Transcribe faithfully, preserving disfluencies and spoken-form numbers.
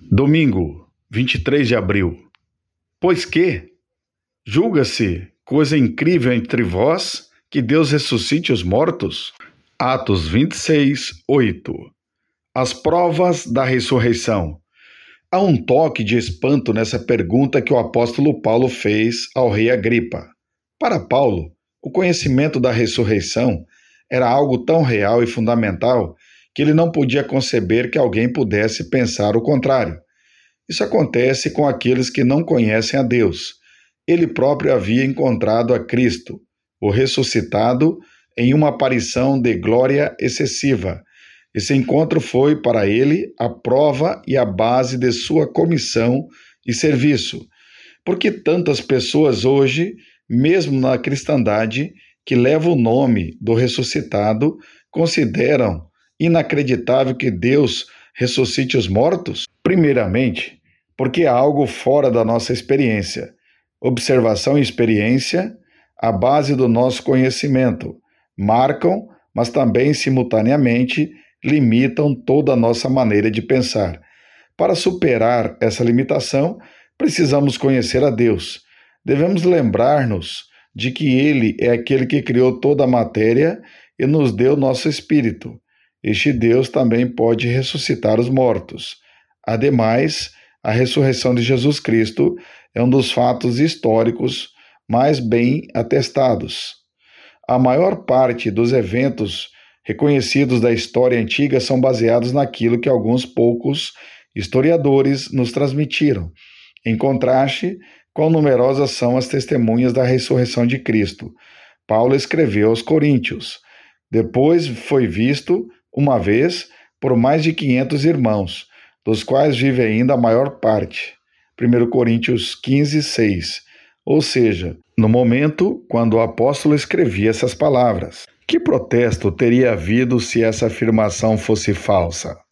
Domingo, vinte e três de abril. Pois que, julga-se coisa incrível entre vós que Deus ressuscite os mortos? Atos vinte e seis, oito. As provas da ressurreição. Há um toque de espanto nessa pergunta que o apóstolo Paulo fez ao rei Agripa. Para Paulo, o conhecimento da ressurreição era algo tão real e fundamental que ele não podia conceber que alguém pudesse pensar o contrário. Isso acontece com aqueles que não conhecem a Deus. Ele próprio havia encontrado a Cristo, o ressuscitado, em uma aparição de glória excessiva. Esse encontro foi para ele a prova e a base de sua comissão e serviço. Porque tantas pessoas hoje, mesmo na cristandade, que levam o nome do ressuscitado, consideram inacreditável que Deus ressuscite os mortos? Primeiramente, porque é algo fora da nossa experiência. Observação e experiência, a base do nosso conhecimento, marcam, mas também simultaneamente limitam toda a nossa maneira de pensar. Para superar essa limitação, precisamos conhecer a Deus. Devemos lembrar-nos de que Ele é aquele que criou toda a matéria e nos deu nosso espírito. Este Deus também pode ressuscitar os mortos. Ademais, a ressurreição de Jesus Cristo é um dos fatos históricos mais bem atestados. A maior parte dos eventos reconhecidos da história antiga são baseados naquilo que alguns poucos historiadores nos transmitiram, em contraste, quão numerosas são as testemunhas da ressurreição de Cristo. Paulo escreveu aos Coríntios. Depois foi visto, uma vez, por mais de quinhentos irmãos, dos quais vive ainda a maior parte. primeira Coríntios quinze, seis. Ou seja, no momento quando o apóstolo escrevia essas palavras. Que protesto teria havido se essa afirmação fosse falsa?